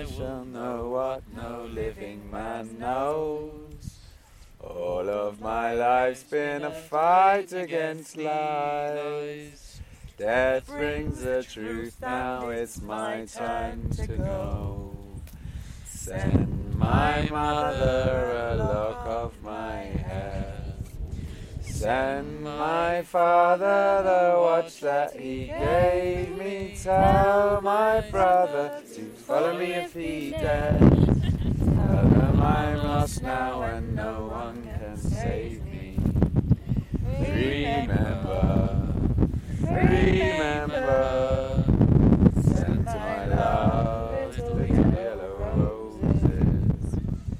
I shall know what no living man knows. All of my life's been a fight against lies. Death brings the truth, now it's my time to go. Send my mother a lock of my hair. Send my father the watch that he gave me. Tell my brother to follow me if he dares. Tell them I'm lost now and no one can save me. Remember, remember, send to my love the yellow roses.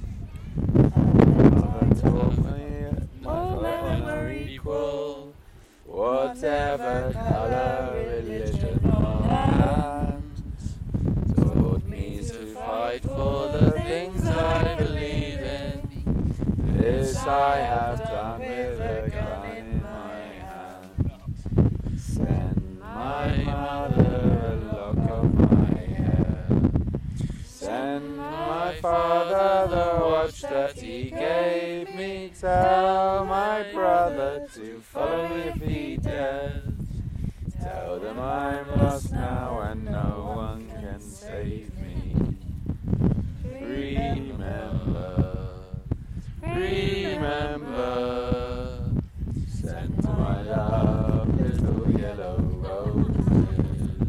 Mother taught me all men are equal, whatever colour, religion or land. Taught me to fight for the things I believe in. This I have done with a gun in my hand. Send my mother a lock of my hair. Send my father the watch that he gave me. Tell my brother to follow me if he dares. Tell them I'm lost now and no one can save me. Remember, remember, send to my love little yellow roses.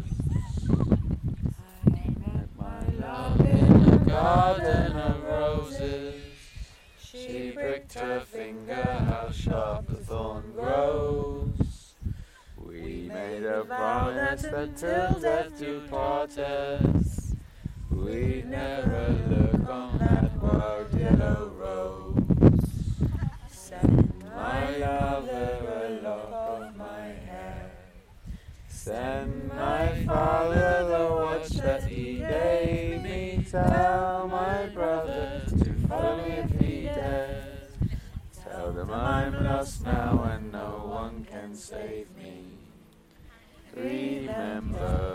I met my love in a garden of roses. She pricked her finger, how sharp the thorn grows. We made a promise that till death do part us, we'd never look on that wild yellow rose. Send my lover a lock of my hair. Send my father the watch that he gave me. Tell my brother to follow me if he dares. Tell them I'm lost now and no one can save me. Remember.